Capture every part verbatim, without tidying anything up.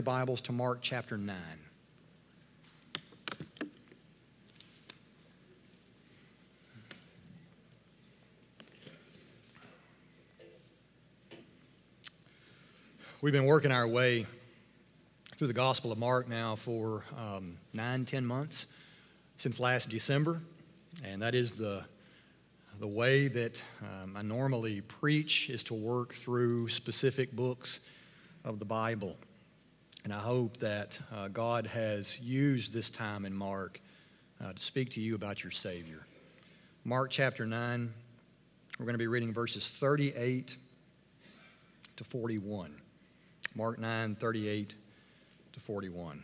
Bibles to Mark chapter nine. We've been working our way through the Gospel of Mark now for um, nine, ten months since last December, and that is the the way that um, I normally preach, is to work through specific books of the Bible. And I hope that uh, God has used this time in Mark uh, to speak to you about your Savior. Mark chapter nine, we're going to be reading verses thirty-eight to forty-one. Mark nine, thirty-eight to forty-one.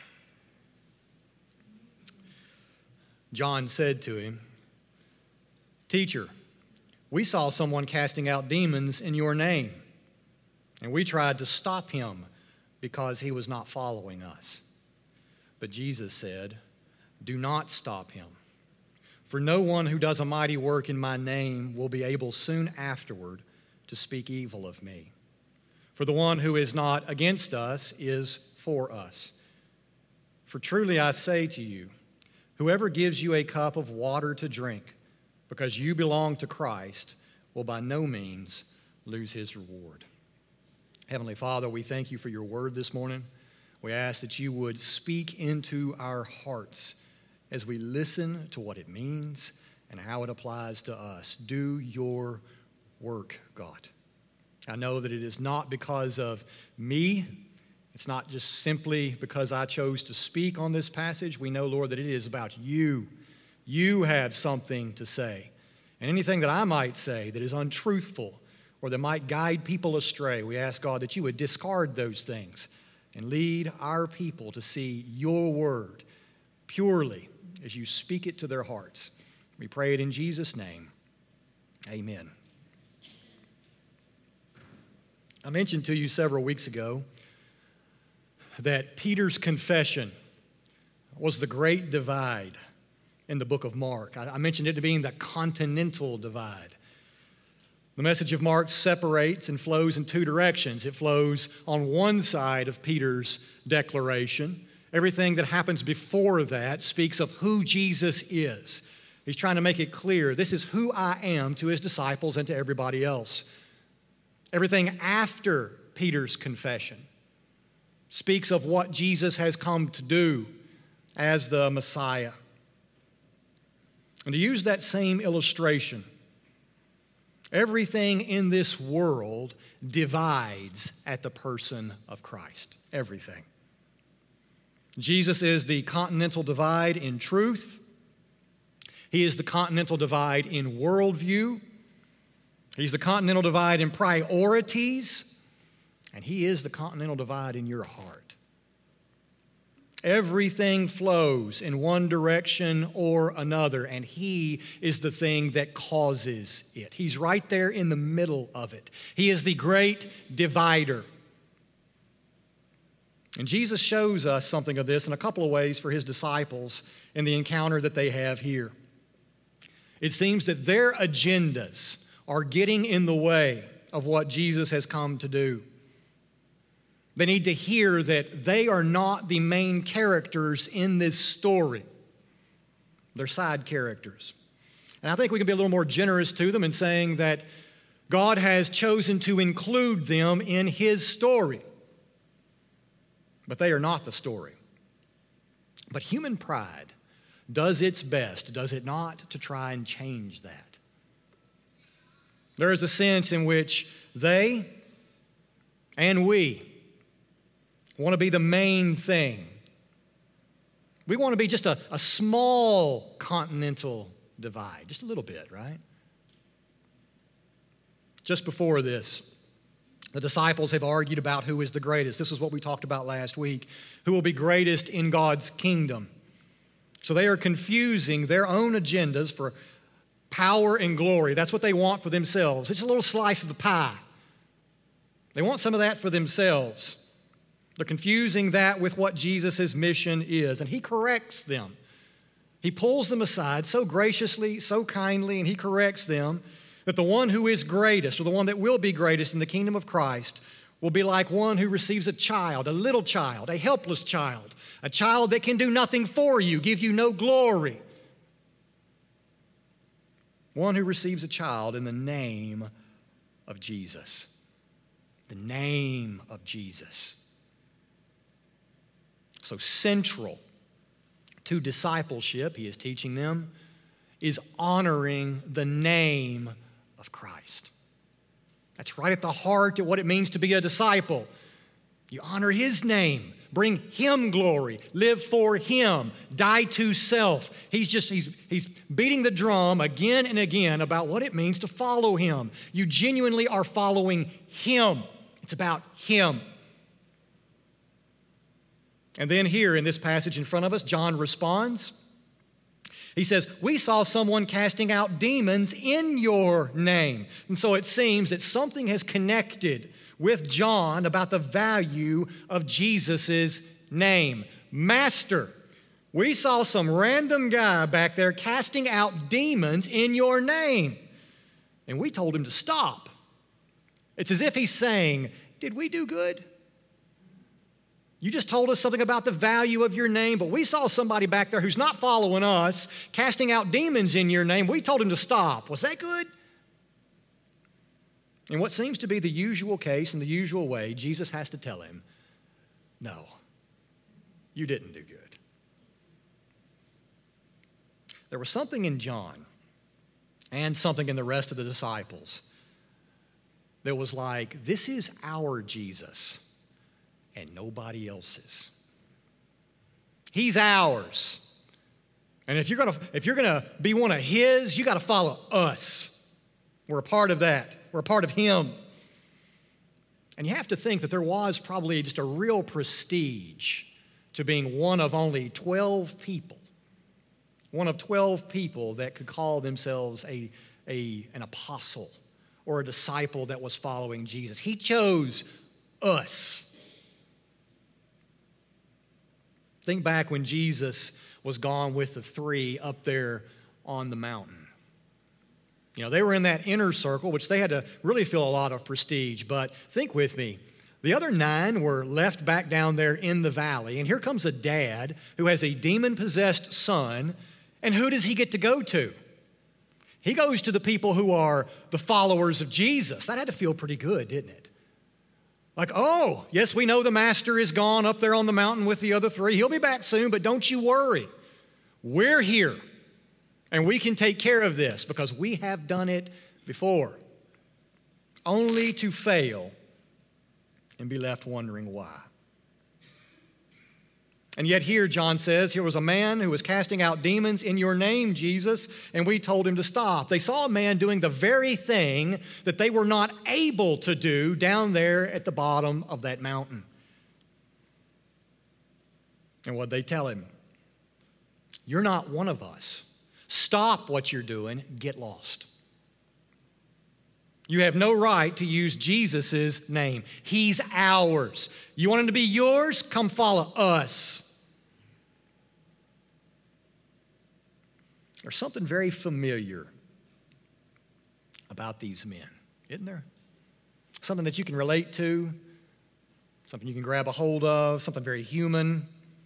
John said to him, "Teacher, we saw someone casting out demons in your name, and we tried to stop him because he was not following us." But Jesus said, "Do not stop him, for no one who does a mighty work in my name will be able soon afterward to speak evil of me. For the one who is not against us is for us. For truly I say to you, whoever gives you a cup of water to drink because you belong to Christ will by no means lose his reward." Heavenly Father, we thank you for your word this morning. We ask that you would speak into our hearts as we listen to what it means and how it applies to us. Do your work, God. I know that it is not because of me. It's not just simply because I chose to speak on this passage. We know, Lord, that it is about you. You have something to say. And anything that I might say that is untruthful or that might guide people astray, we ask, God, that you would discard those things and lead our people to see your word purely as you speak it to their hearts. We pray it in Jesus' name. Amen. I mentioned to you several weeks ago that Peter's confession was the great divide in the book of Mark. I mentioned it to being the continental divide. The message of Mark separates and flows in two directions. It flows on one side of Peter's declaration. Everything that happens before that speaks of who Jesus is. He's trying to make it clear, this is who I am to his disciples and to everybody else. Everything after Peter's confession speaks of what Jesus has come to do as the Messiah. And to use that same illustration, everything in this world divides at the person of Christ. Everything. Jesus is the continental divide in truth. He is the continental divide in worldview. He's the continental divide in priorities. And he is the continental divide in your heart. Everything flows in one direction or another, and he is the thing that causes it. He's right there in the middle of it. He is the great divider. And Jesus shows us something of this in a couple of ways for his disciples in the encounter that they have here. It seems that their agendas are getting in the way of what Jesus has come to do. They need to hear that they are not the main characters in this story. They're side characters. And I think we can be a little more generous to them in saying that God has chosen to include them in his story. But they are not the story. But human pride does its best, does it not, to try and change that. There is a sense in which they and we want to be the main thing. We want to be just a, a small continental divide, just a little bit, right? Just before this, the disciples have argued about who is the greatest. This is what we talked about last week. Who will be greatest in God's kingdom? So they are confusing their own agendas for power and glory. That's what they want for themselves. It's a little slice of the pie. They want some of that for themselves. They're confusing that with what Jesus' mission is, and he corrects them. He pulls them aside so graciously, so kindly, and he corrects them that the one who is greatest, or the one that will be greatest in the kingdom of Christ, will be like one who receives a child, a little child, a helpless child, a child that can do nothing for you, give you no glory. One who receives a child in the name of Jesus. The name of Jesus. So central to discipleship, he is teaching them, is honoring the name of Christ. That's right at the heart of what it means to be a disciple. You honor his name, bring him glory, live for him, die to self. He's just, he's, he's beating the drum again and again about what it means to follow him. You genuinely are following him. It's about him. And then here in this passage in front of us, John responds. He says, we saw someone casting out demons in your name. And so it seems that something has connected with John about the value of Jesus' name. Master, we saw some random guy back there casting out demons in your name. And we told him to stop. It's as if he's saying, did we do good? You just told us something about the value of your name, but we saw somebody back there who's not following us, casting out demons in your name. We told him to stop. Was that good? In what seems to be the usual case, in the usual way, Jesus has to tell him, no, you didn't do good. There was something in John and something in the rest of the disciples that was like, this is our Jesus and nobody else's. He's ours. And if you're gonna, if you're gonna be one of his, you gotta follow us. We're a part of that. We're a part of him. And you have to think that there was probably just a real prestige to being one of only twelve people. One of twelve people that could call themselves a, a, an apostle or a disciple that was following Jesus. He chose us. Think back when Jesus was gone with the three up there on the mountain. You know, they were in that inner circle, which they had to really feel a lot of prestige. But think with me. The other nine were left back down there in the valley. And here comes a dad who has a demon-possessed son. And who does he get to go to? He goes to the people who are the followers of Jesus. That had to feel pretty good, didn't it? Like, oh, yes, we know the master is gone up there on the mountain with the other three. He'll be back soon, but don't you worry. We're here, and we can take care of this because we have done it before. Only to fail and be left wondering why. And yet here, John says, here was a man who was casting out demons in your name, Jesus, and we told him to stop. They saw a man doing the very thing that they were not able to do down there at the bottom of that mountain. And what'd they tell him? You're not one of us. Stop what you're doing. Get lost. You have no right to use Jesus' name. He's ours. You want him to be yours? Come follow us. There's something very familiar about these men, isn't there? Something that you can relate to, something you can grab a hold of, something very human.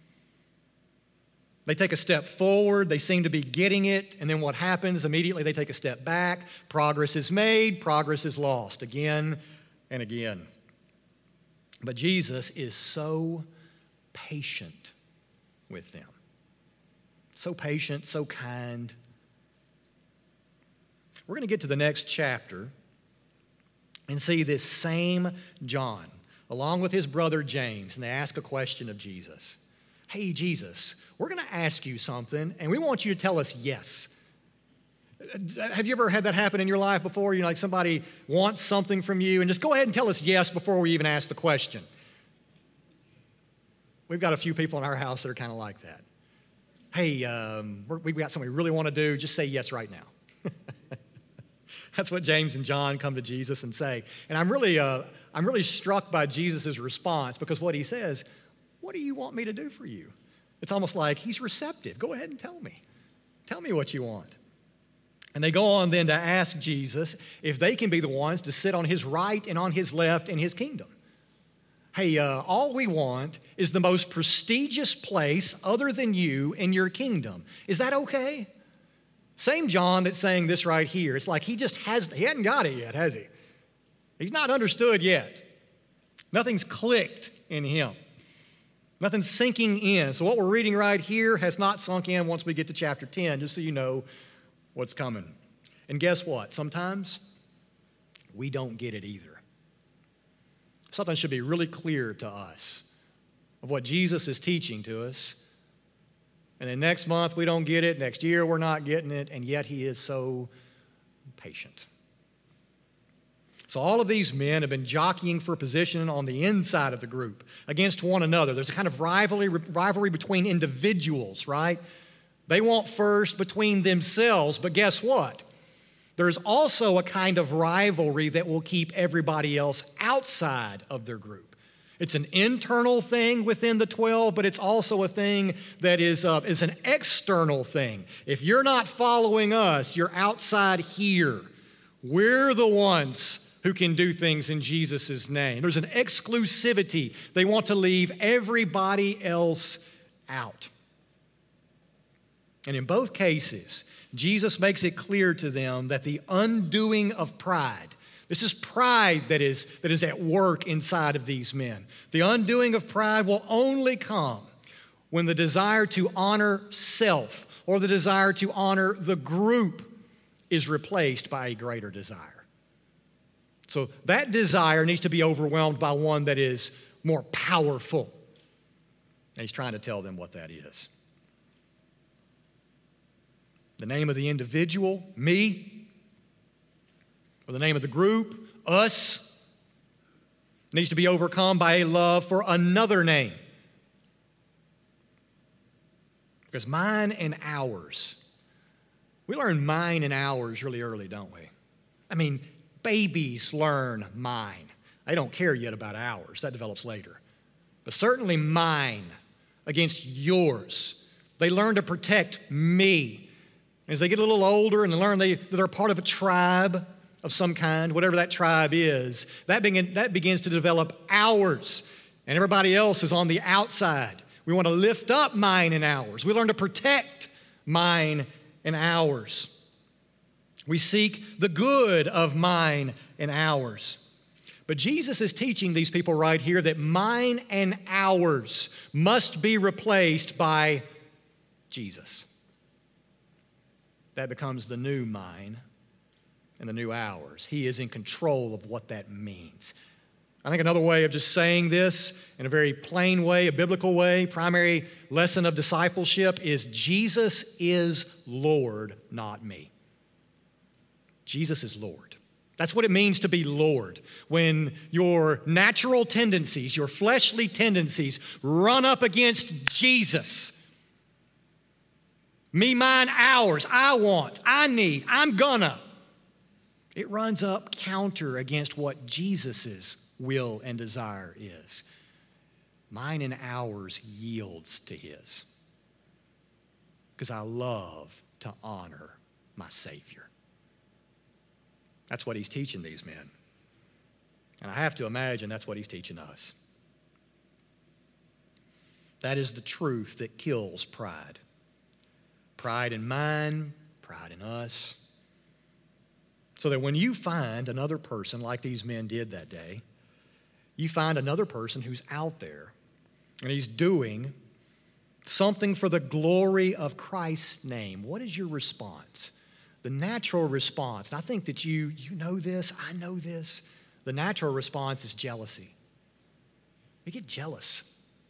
They take a step forward, they seem to be getting it, and then what happens? Immediately they take a step back, progress is made, progress is lost again and again. But Jesus is so patient with them. So patient, so kind. We're going to get to the next chapter and see this same John, along with his brother James, and they ask a question of Jesus. Hey, Jesus, we're going to ask you something, and we want you to tell us yes. Have you ever had that happen in your life before? You know, like somebody wants something from you, and just go ahead and tell us yes before we even ask the question. We've got a few people in our house that are kind of like that. Hey, um, we're, we've got something we really want to do. Just say yes right now. That's what James and John come to Jesus and say. And I'm really, uh, I'm really struck by Jesus' response because what he says, what do you want me to do for you? It's almost like he's receptive. Go ahead and tell me. Tell me what you want. And they go on then to ask Jesus if they can be the ones to sit on his right and on his left in his kingdom. hey, uh, all we want is the most prestigious place other than you in your kingdom. Is that okay? Same John that's saying this right here. It's like he just has, he hasn't got it yet, has he? He's not understood yet. Nothing's clicked in him. Nothing's sinking in. So what we're reading right here has not sunk in once we get to chapter ten, just so you know what's coming. And guess what? Sometimes we don't get it either. Something should be really clear to us of what Jesus is teaching to us. And then next month we don't get it, next year we're not getting it, and yet he is so patient. So all of these men have been jockeying for position on the inside of the group against one another. There's a kind of rivalry, rivalry between individuals, right? They want first between themselves, but guess what? There's also a kind of rivalry that will keep everybody else outside of their group. It's an internal thing within the twelve, but it's also a thing that is, uh, is an external thing. If you're not following us, you're outside here. We're the ones who can do things in Jesus' name. There's an exclusivity. They want to leave everybody else out. And in both cases, Jesus makes it clear to them that the undoing of pride, this is pride that is, that is at work inside of these men. The undoing of pride will only come when the desire to honor self or the desire to honor the group is replaced by a greater desire. So that desire needs to be overwhelmed by one that is more powerful. And he's trying to tell them what that is. The name of the individual, me, or the name of the group, us, needs to be overcome by a love for another name. Because mine and ours, we learn mine and ours really early, don't we? I mean, babies learn mine. They don't care yet about ours. That develops later. But certainly mine against yours. They learn to protect me. As they get a little older and they learn they, that they're part of a tribe of some kind, whatever that tribe is, that, begin, that begins to develop ours. And everybody else is on the outside. We want to lift up mine and ours. We learn to protect mine and ours. We seek the good of mine and ours. But Jesus is teaching these people right here that mine and ours must be replaced by Jesus. That becomes the new mine and the new ours. He is in control of what that means. I think another way of just saying this in a very plain way, a biblical way, primary lesson of discipleship is Jesus is Lord, not me. Jesus is Lord. That's what it means to be Lord. When your natural tendencies, your fleshly tendencies run up against Jesus. Me, mine, ours, I want, I need, I'm gonna. It runs up counter against what Jesus' will and desire is. Mine and ours yields to his. Because I love to honor my Savior. That's what he's teaching these men. And I have to imagine that's what he's teaching us. That is the truth that kills pride. Pride in mine, pride in us. So that when you find another person like these men did that day, you find another person who's out there and he's doing something for the glory of Christ's name. What is your response? The natural response, and I think that you, you know this, I know this, the natural response is jealousy. We get jealous.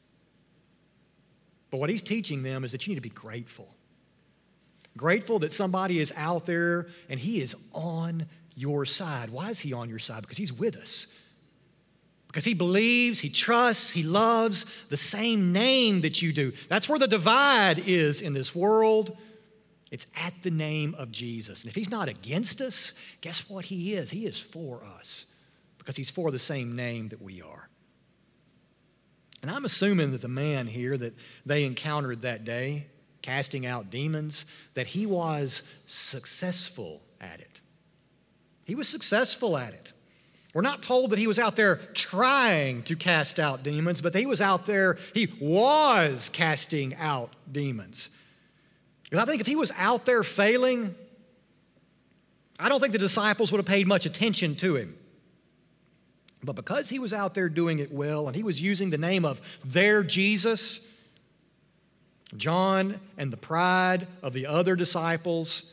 But what he's teaching them is that you need to be grateful. Grateful that somebody is out there and he is on your side. Why is he on your side? Because he's with us. Because he believes, he trusts, he loves the same name that you do. That's where the divide is in this world. It's at the name of Jesus. And if he's not against us, guess what he is? He is for us because he's for the same name that we are. And I'm assuming that the man here that they encountered that day, casting out demons, that he was successful at it. He was successful at it. We're not told that he was out there trying to cast out demons, but that he was out there, he was casting out demons. Because I think if he was out there failing, I don't think the disciples would have paid much attention to him. But because he was out there doing it well and he was using the name of their Jesus, John and the pride of the other disciples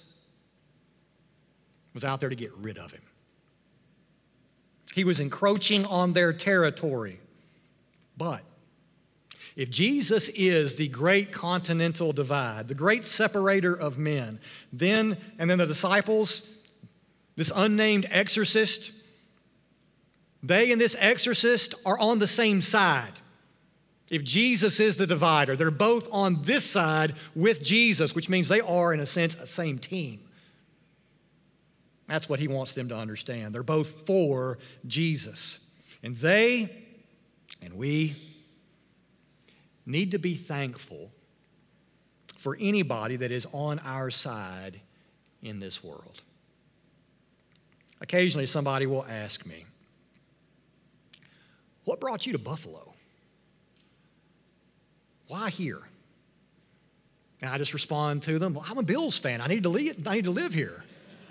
was out there to get rid of him. He was encroaching on their territory. But if Jesus is the great continental divide, the great separator of men, then, and then the disciples, this unnamed exorcist, they and this exorcist are on the same side. If Jesus is the divider, they're both on this side with Jesus, which means they are, in a sense, a same team. That's what he wants them to understand. They're both for Jesus. And they and we need to be thankful for anybody that is on our side in this world. Occasionally somebody will ask me, "What brought you to Buffalo? Why here?" And I just respond to them, "Well, I'm a Bills fan. I need to live, I need to live here."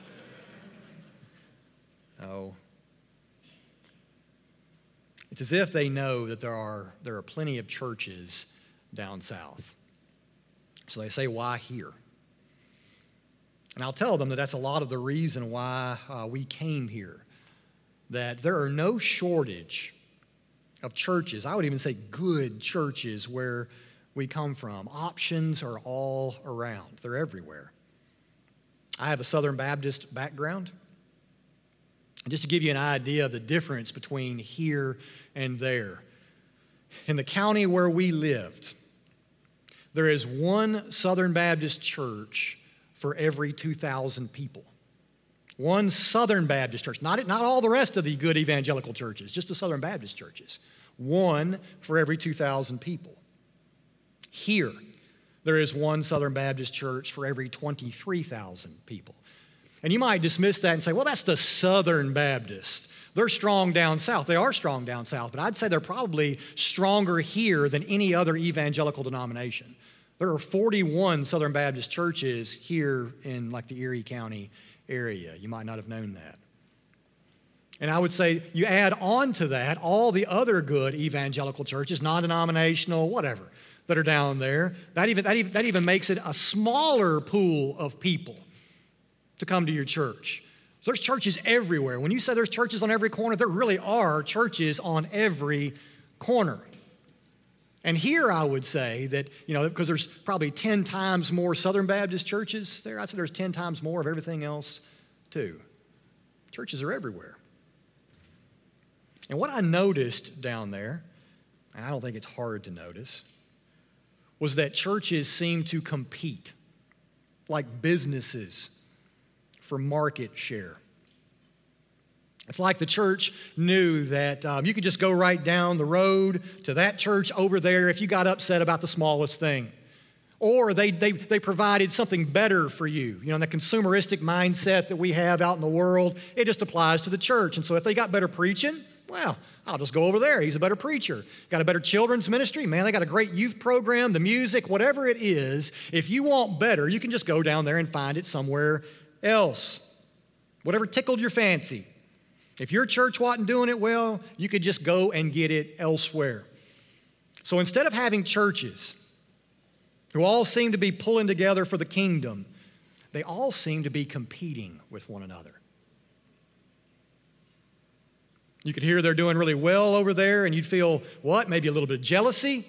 No. It's as if they know that there are, there are plenty of churches down south. So they say, "Why here?" And I'll tell them that that's a lot of the reason why uh, we came here. That there are no shortage of churches, I would even say good churches where we come from. Options are all around. They're everywhere. I have a Southern Baptist background. Just to give you an idea of the difference between here and there. In the county where we lived, there is one Southern Baptist church for every two thousand people. One Southern Baptist church, not, not all the rest of the good evangelical churches, just the Southern Baptist churches. One for every two thousand people. Here, there is one Southern Baptist church for every twenty-three thousand people. And you might dismiss that and say, "Well, that's the Southern Baptist. They're strong down south." They are strong down south, but I'd say they're probably stronger here than any other evangelical denomination. There are forty-one Southern Baptist churches here in like the Erie County area. You might not have known that. And I would say you add on to that all the other good evangelical churches, non-denominational, whatever, that are down there. That even, that even, that even makes it a smaller pool of people to come to your church. So there's churches everywhere. When you say there's churches on every corner, there really are churches on every corner. And here I would say that, you know, because there's probably ten times more Southern Baptist churches there, I'd say there's ten times more of everything else too. Churches are everywhere. And what I noticed down there, and I don't think it's hard to notice, was that churches seem to compete like businesses for market share. It's like the church knew that um, you could just go right down the road to that church over there if you got upset about the smallest thing. Or they, they, they provided something better for you. You know, the consumeristic mindset that we have out in the world, it just applies to the church. And so if they got better preaching, well, I'll just go over there. He's a better preacher. Got a better children's ministry. Man, they got a great youth program, the music, whatever it is. If you want better, you can just go down there and find it somewhere else. Whatever tickled your fancy. If your church wasn't doing it well, you could just go and get it elsewhere. So instead of having churches who all seem to be pulling together for the kingdom, they all seem to be competing with one another. You could hear they're doing really well over there, and you'd feel, what? Maybe a little bit of jealousy.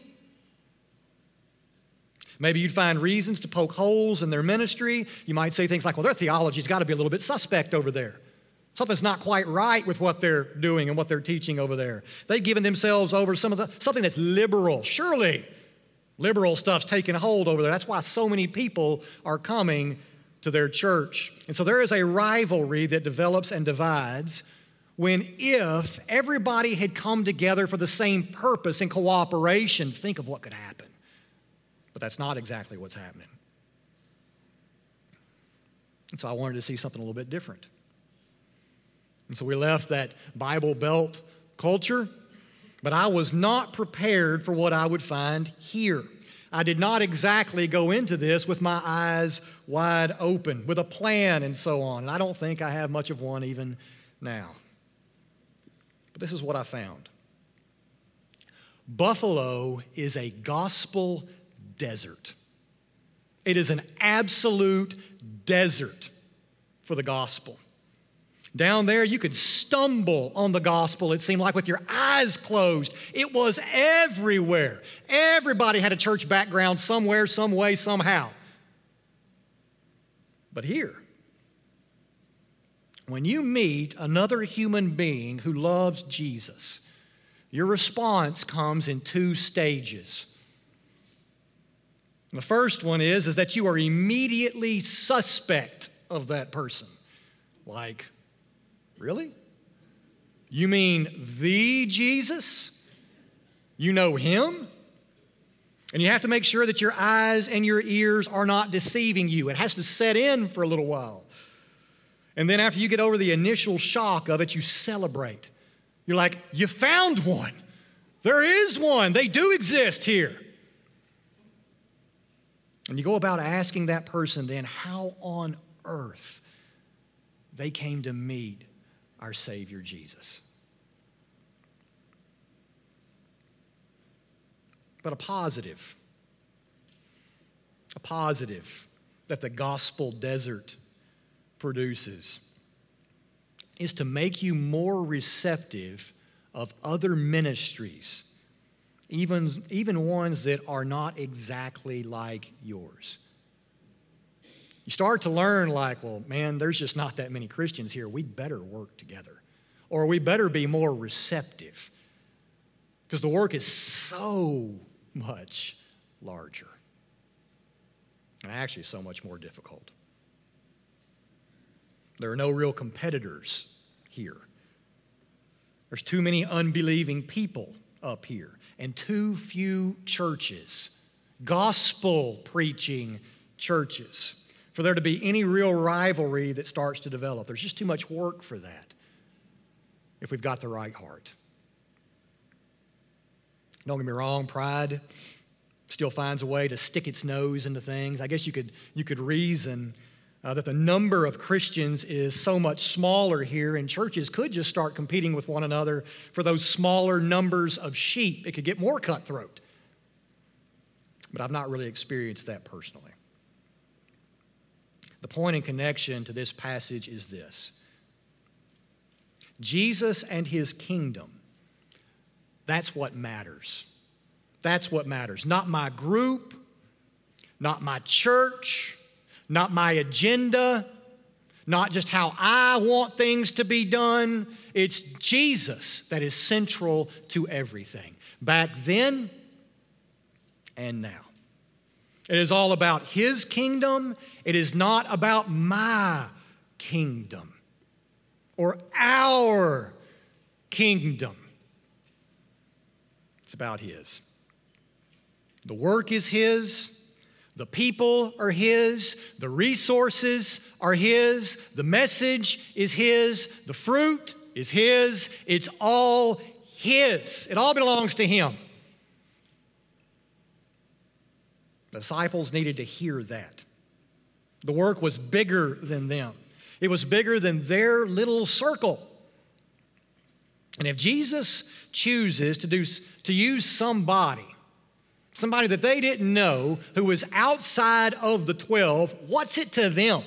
Maybe you'd find reasons to poke holes in their ministry. You might say things like, well, their theology's got to be a little bit suspect over there. Something's not quite right with what they're doing and what they're teaching over there. They've given themselves over some of the something that's liberal. Surely, liberal stuff's taking hold over there. That's why so many people are coming to their church. And so there is a rivalry that develops and divides when if everybody had come together for the same purpose and cooperation, think of what could happen. But that's not exactly what's happening. And so I wanted to see something a little bit different. And so we left that Bible Belt culture, but I was not prepared for what I would find here. I did not exactly go into this with my eyes wide open, with a plan and so on. And I don't think I have much of one even now. But this is what I found. Buffalo is a gospel desert. It is an absolute desert for the gospel. Down there, you could stumble on the gospel, it seemed like, with your eyes closed. It was everywhere. Everybody had a church background somewhere, some way, somehow. But here, when you meet another human being who loves Jesus, your response comes in two stages. The first one is, is that you are immediately suspect of that person. Like, really? You mean the Jesus? You know him? And you have to make sure that your eyes and your ears are not deceiving you. It has to set in for a little while. And then after you get over the initial shock of it, you celebrate. You're like, you found one. There is one. They do exist here. And you go about asking that person then how on earth they came to meet our Savior Jesus. But a positive, a positive that the gospel desert produces is to make you more receptive of other ministries, even, even ones that are not exactly like yours. You start to learn like, well, man, there's just not that many Christians here. We'd better work together. Or we better be more receptive. Because the work is so much larger. And actually so much more difficult. There are no real competitors here. There's too many unbelieving people up here. And too few churches. Gospel-preaching churches. For there to be any real rivalry that starts to develop. There's just too much work for that if we've got the right heart. Don't get me wrong, pride still finds a way to stick its nose into things. I guess you could, you could reason uh, that the number of Christians is so much smaller here, and churches could just start competing with one another for those smaller numbers of sheep. It could get more cutthroat. But I've not really experienced that personally. The point and connection to this passage is this. Jesus and his kingdom, that's what matters. That's what matters. Not my group, not my church, not my agenda, not just how I want things to be done. It's Jesus that is central to everything. Back then and now. It is all about his kingdom. It is not about my kingdom or our kingdom. It's about his. The work is his. The people are his. The resources are his. The message is his. The fruit is his. It's all his. It all belongs to him. The disciples needed to hear that. The work was bigger than them. It was bigger than their little circle. And if Jesus chooses to do to use somebody, somebody that they didn't know who was outside of the twelve, what's it to them?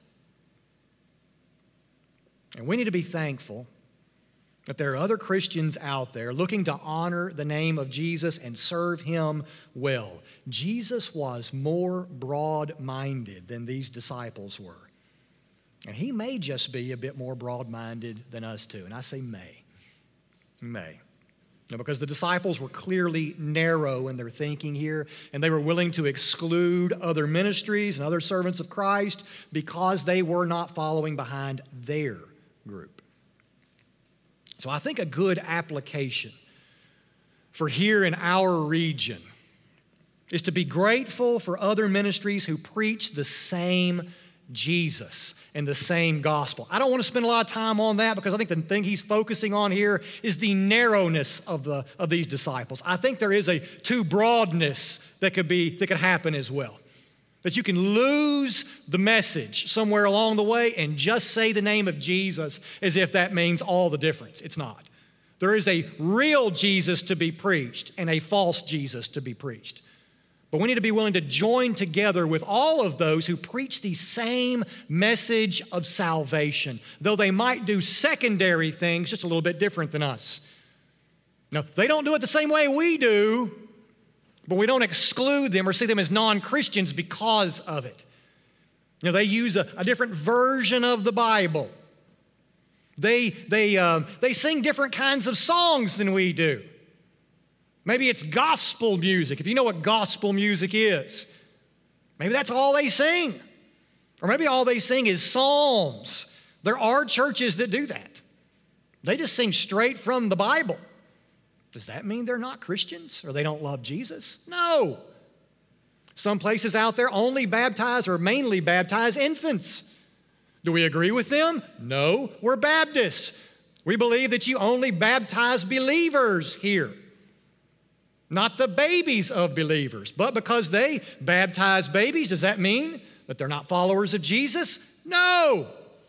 And we need to be thankful that there are other Christians out there looking to honor the name of Jesus and serve him well. Jesus was more broad-minded than these disciples were. And he may just be a bit more broad-minded than us too. And I say may. May. Now, because the disciples were clearly narrow in their thinking here, and they were willing to exclude other ministries and other servants of Christ because they were not following behind their group. So I think a good application for here in our region is to be grateful for other ministries who preach the same Jesus and the same gospel. I don't want to spend a lot of time on that because I think the thing he's focusing on here is the narrowness of the of these disciples. I think there is a too broadness that could be that could happen as well. That you can lose the message somewhere along the way and just say the name of Jesus as if that means all the difference. It's not. There is a real Jesus to be preached and a false Jesus to be preached. But we need to be willing to join together with all of those who preach the same message of salvation, though they might do secondary things just a little bit different than us. Now, they don't do it the same way we do, but we don't exclude them or see them as non-Christians because of it. You know, they use a, a different version of the Bible. They, they, um, they sing different kinds of songs than we do. Maybe it's gospel music, if you know what gospel music is. Maybe that's all they sing. Or maybe all they sing is psalms. There are churches that do that. They just sing straight from the Bible. Does that mean they're not Christians or they don't love Jesus? No. Some places out there only baptize or mainly baptize infants. Do we agree with them? No, we're Baptists. We believe that you only baptize believers here. Not the babies of believers. But because they baptize babies, does that mean that they're not followers of Jesus? No.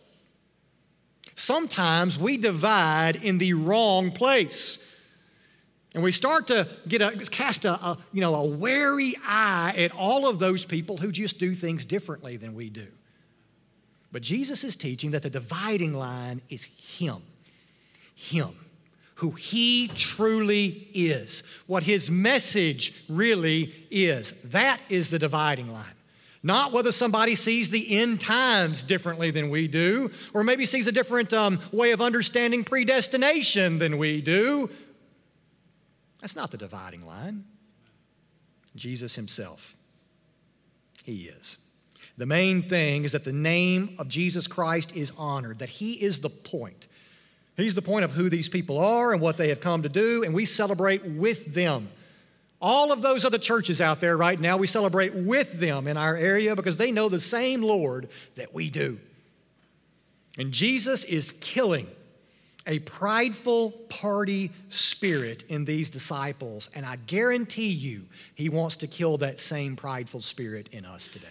Sometimes we divide in the wrong place. And we start to get a, cast a, a, you know, a wary eye at all of those people who just do things differently than we do. But Jesus is teaching that the dividing line is Him. Him. Who He truly is. What His message really is. That is the dividing line. Not whether somebody sees the end times differently than we do, or maybe sees a different um, way of understanding predestination than we do. That's not the dividing line. Jesus Himself. He is. The main thing is that the name of Jesus Christ is honored, that He is the point. He's the point of who these people are and what they have come to do, and we celebrate with them. All of those other churches out there right now, we celebrate with them in our area because they know the same Lord that we do. And Jesus is killing a prideful party spirit in these disciples, and I guarantee you He wants to kill that same prideful spirit in us today.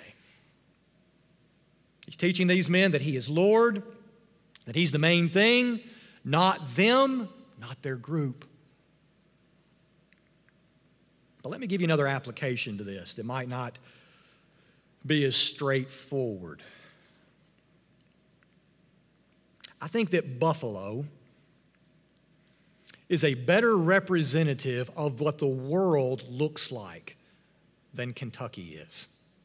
He's teaching these men that He is Lord, that He's the main thing, not them, not their group. But let me give you another application to this that might not be as straightforward. I think that Buffalo is a better representative of what the world looks like than Kentucky is.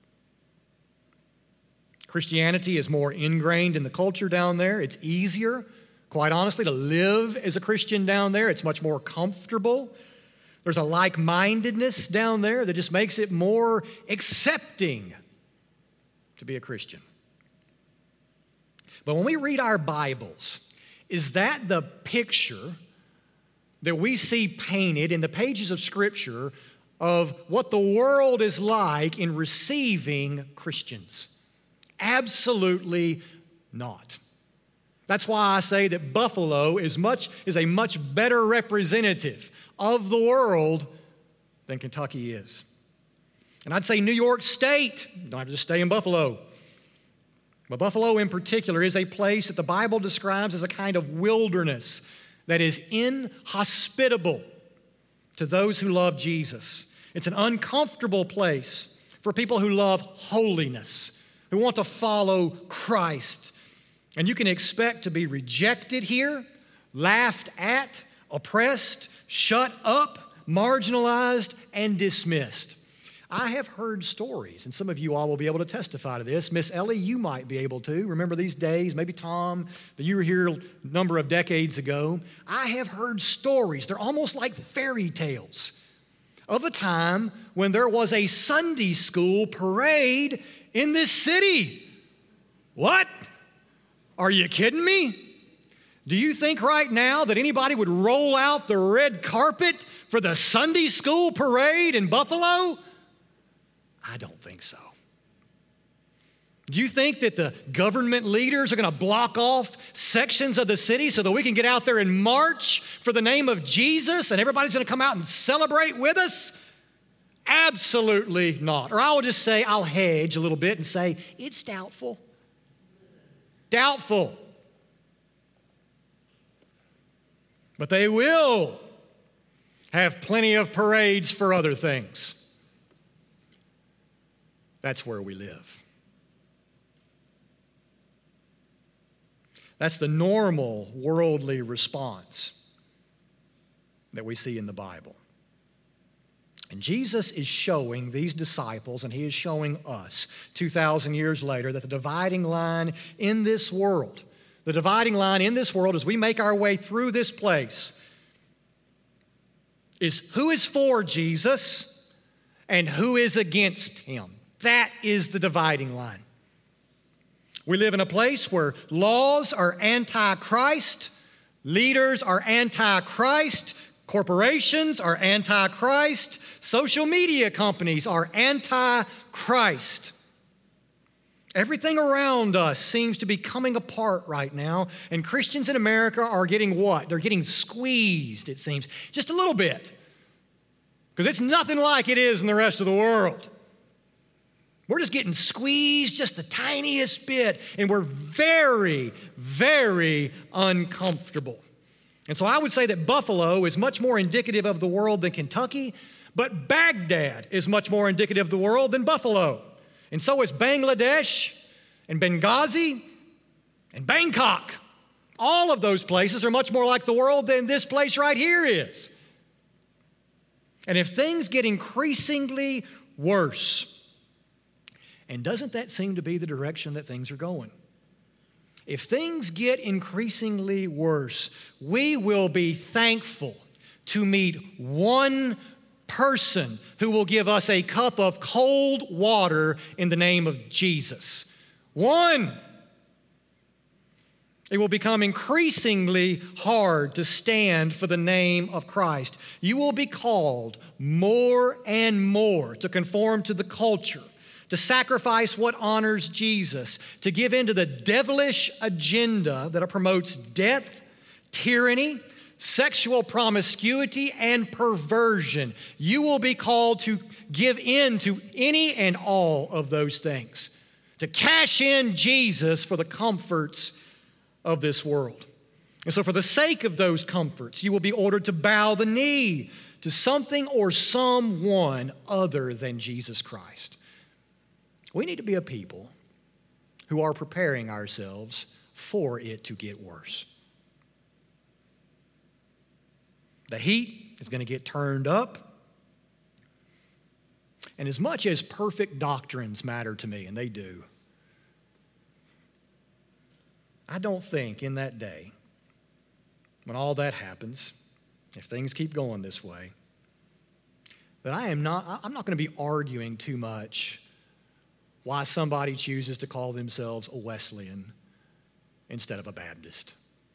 Christianity is more ingrained in the culture down there. It's easier, quite honestly, to live as a Christian down there. It's much more comfortable. There's a like-mindedness down there that just makes it more accepting to be a Christian. But when we read our Bibles, is that the picture that we see painted in the pages of Scripture of what the world is like in receiving Christians? Absolutely not. That's why I say that Buffalo is much is a much better representative of the world than Kentucky is. And I'd say New York State, you don't have to just stay in Buffalo. But Buffalo in particular is a place that the Bible describes as a kind of wilderness that is inhospitable to those who love Jesus. It's an uncomfortable place for people who love holiness, who want to follow Christ. And you can expect to be rejected here, laughed at, oppressed, shut up, marginalized, and dismissed. I have heard stories, and some of you all will be able to testify to this. Miss Ellie, you might be able to. Remember these days, maybe Tom, but you were here a number of decades ago. I have heard stories, they're almost like fairy tales, of a time when there was a Sunday school parade in this city. What? Are you kidding me? Do you think right now that anybody would roll out the red carpet for the Sunday school parade in Buffalo? I don't think so. Do you think that the government leaders are going to block off sections of the city so that we can get out there and march for the name of Jesus and everybody's going to come out and celebrate with us? Absolutely not. Or I will just say, I'll hedge a little bit and say, it's doubtful. Doubtful. But they will have plenty of parades for other things. That's where we live. That's the normal worldly response that we see in the Bible. And Jesus is showing these disciples, and he is showing us two thousand years later, that the dividing line in this world, the dividing line in this world as we make our way through this place, is who is for Jesus and who is against him. That is the dividing line. We live in a place where laws are anti-Christ, leaders are anti-Christ, corporations are anti-Christ, social media companies are anti-Christ. Everything around us seems to be coming apart right now, and Christians in America are getting what? They're getting squeezed, it seems, just a little bit, because it's nothing like it is in the rest of the world. We're just getting squeezed just the tiniest bit, and we're very, very uncomfortable. And so I would say that Buffalo is much more indicative of the world than Kentucky, but Baghdad is much more indicative of the world than Buffalo. And so is Bangladesh and Benghazi and Bangkok. All of those places are much more like the world than this place right here is. And if things get increasingly worse, and doesn't that seem to be the direction that things are going? If things get increasingly worse, we will be thankful to meet one person who will give us a cup of cold water in the name of Jesus. One. It will become increasingly hard to stand for the name of Christ. You will be called more and more to conform to the culture, to sacrifice what honors Jesus, to give in to the devilish agenda that promotes death, tyranny, sexual promiscuity, and perversion. You will be called to give in to any and all of those things, to cash in Jesus for the comforts of this world. And so for the sake of those comforts, you will be ordered to bow the knee to something or someone other than Jesus Christ. We need to be a people who are preparing ourselves for it to get worse. The heat is going to get turned up. And as much as perfect doctrines matter to me, and they do, I don't think in that day, when all that happens, if things keep going this way, that I am not, I'm not going to be arguing too much why somebody chooses to call themselves a Wesleyan instead of a Baptist,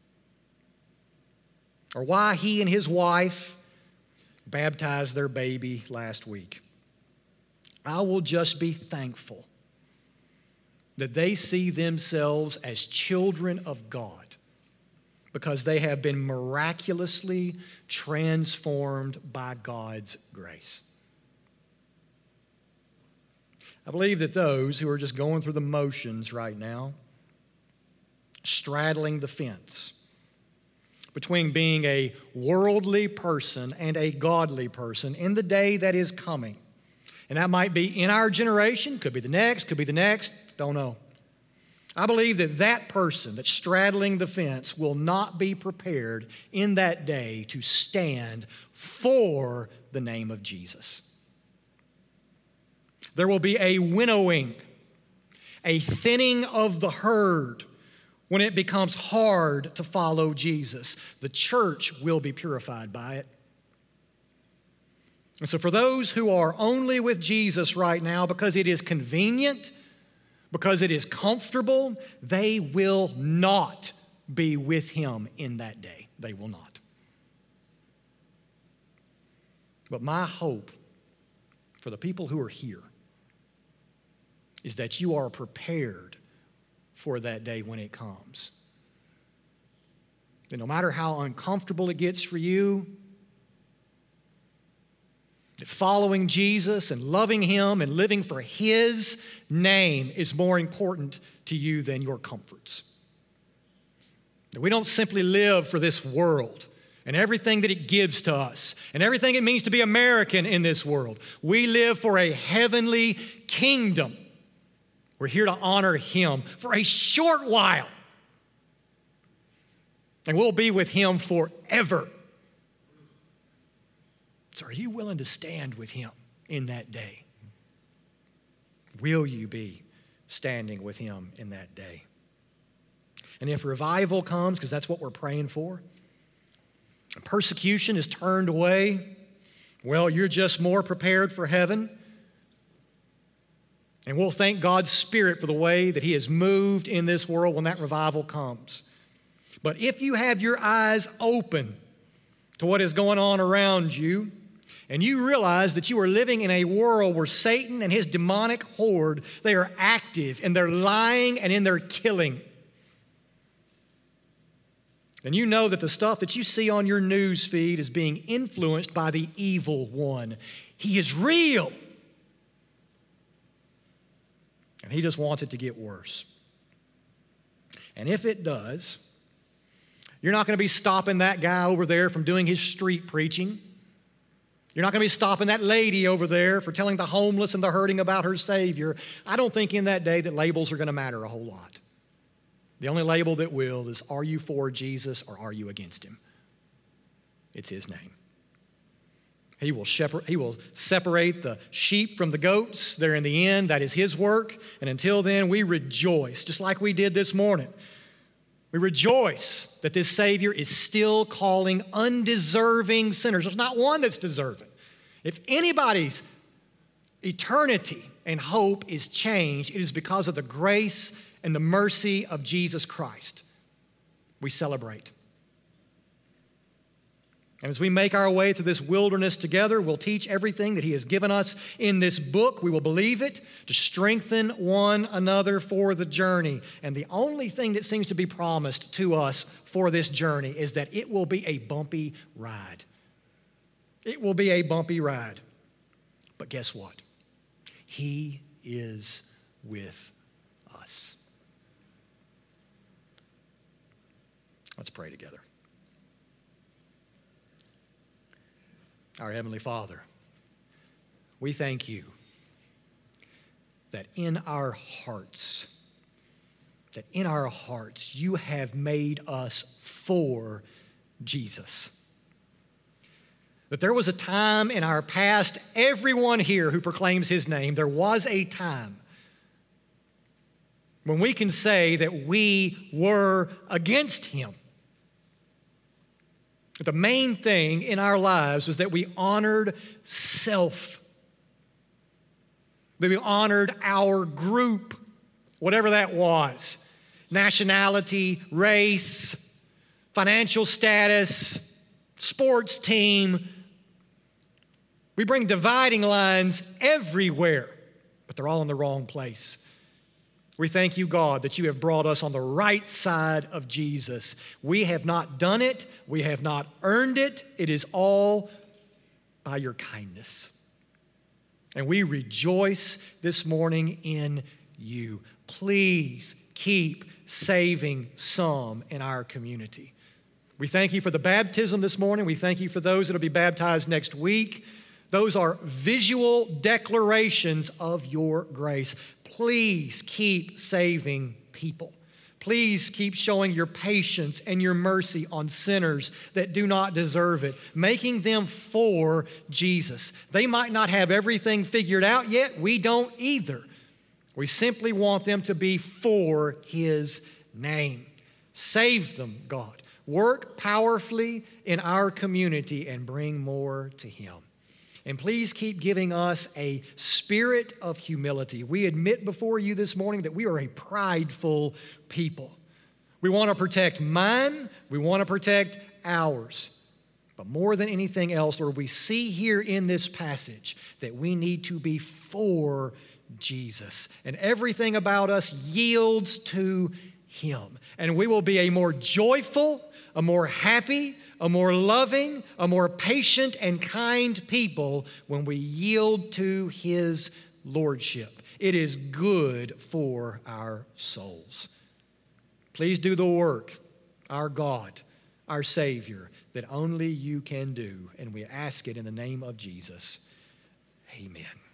or why he and his wife baptized their baby last week. I will just be thankful that they see themselves as children of God because they have been miraculously transformed by God's grace. I believe that those who are just going through the motions right now, straddling the fence between being a worldly person and a godly person in the day that is coming, and that might be in our generation, could be the next, could be the next, don't know. I believe that that person that's straddling the fence will not be prepared in that day to stand for the name of Jesus. There will be a winnowing, a thinning of the herd when it becomes hard to follow Jesus. The church will be purified by it. And so for those who are only with Jesus right now because it is convenient, because it is comfortable, they will not be with him in that day. They will not. But my hope for the people who are here is that you are prepared for that day when it comes. That no matter how uncomfortable it gets for you, that following Jesus and loving Him and living for His name is more important to you than your comforts. That we don't simply live for this world and everything that it gives to us and everything it means to be American in this world. We live for a heavenly kingdom. We're here to honor Him for a short while. And we'll be with Him forever. So are you willing to stand with Him in that day? Will you be standing with Him in that day? And if revival comes, because that's what we're praying for, and persecution is turned away, well, you're just more prepared for heaven. And we'll thank God's Spirit for the way that He has moved in this world when that revival comes. But if you have your eyes open to what is going on around you, and you realize that you are living in a world where Satan and his demonic horde, they are active in their lying and in their killing, then you know that the stuff that you see on your news feed is being influenced by the evil one. He is real. And he just wants it to get worse. And if it does, you're not going to be stopping that guy over there from doing his street preaching. You're not going to be stopping that lady over there for telling the homeless and the hurting about her Savior. I don't think in that day that labels are going to matter a whole lot. The only label that will is, are you for Jesus or are you against Him? It's His name. He will, shepherd, he will separate the sheep from the goats there in the end. That is His work. And until then, we rejoice, just like we did this morning. We rejoice that this Savior is still calling undeserving sinners. There's not one that's deserving. If anybody's eternity and hope is changed, it is because of the grace and the mercy of Jesus Christ. We celebrate. And as we make our way through this wilderness together, we'll teach everything that He has given us in this book. We will believe it to strengthen one another for the journey. And the only thing that seems to be promised to us for this journey is that it will be a bumpy ride. It will be a bumpy ride. But guess what? He is with us. Let's pray together. Our Heavenly Father, we thank You that in our hearts, that in our hearts You have made us for Jesus. That there was a time in our past, everyone here who proclaims His name, there was a time when we can say that we were against Him. But the main thing in our lives was that we honored self, that we honored our group, whatever that was, nationality, race, financial status, sports team. We bring dividing lines everywhere, but they're all in the wrong place. We thank You, God, that You have brought us on the right side of Jesus. We have not done it. We have not earned it. It is all by Your kindness. And we rejoice this morning in You. Please keep saving some in our community. We thank You for the baptism this morning. We thank You for those that will be baptized next week. Those are visual declarations of Your grace. Please keep saving people. Please keep showing Your patience and Your mercy on sinners that do not deserve it, making them for Jesus. They might not have everything figured out yet. We don't either. We simply want them to be for His name. Save them, God. Work powerfully in our community and bring more to Him. And please keep giving us a spirit of humility. We admit before You this morning that we are a prideful people. We want to protect mine. We want to protect ours. But more than anything else, Lord, we see here in this passage that we need to be for Jesus. And everything about us yields to Him. And we will be a more joyful, a more happy, a more loving, a more patient and kind people when we yield to His lordship. It is good for our souls. Please do the work, our God, our Savior, that only You can do. And we ask it in the name of Jesus. Amen.